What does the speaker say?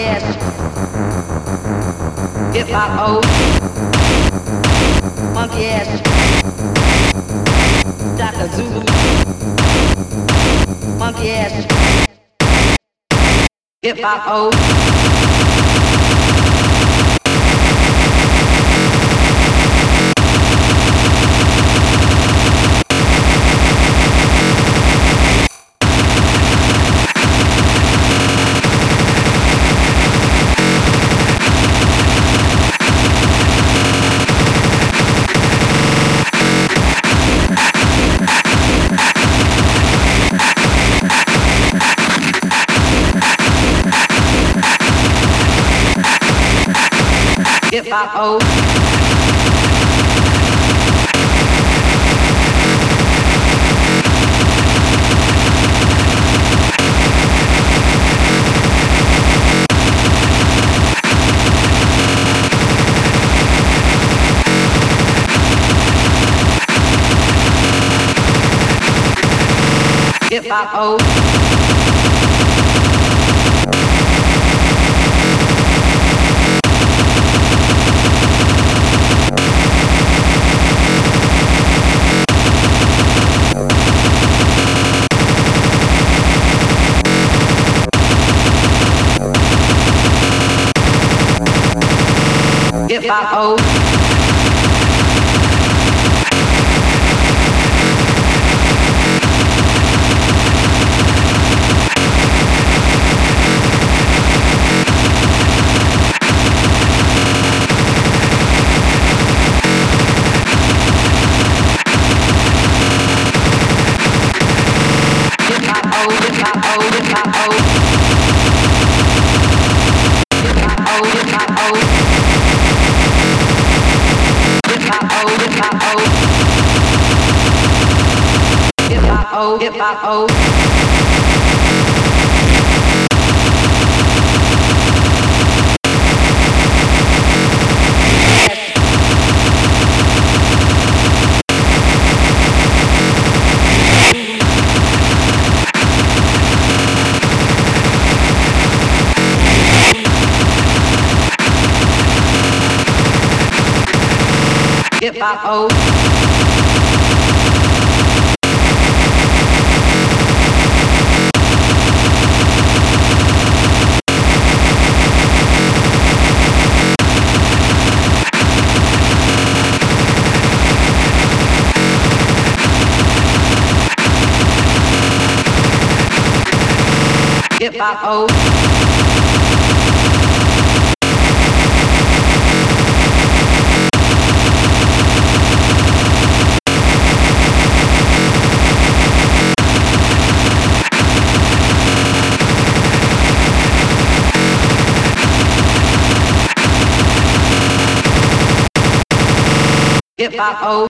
ass, hip hop old, monkey ass, Dr. Zulu, monkey ass, hip hop old. Hip hop old. Hip hop old. Hip hop old. Hip hop old, hip hop old, hip hop old. Hip hop old, hip hop old. Hip hop old, hip hop old. Hip hop old, hip hop old. Hip hop old. Hip hop old. Hip hop old.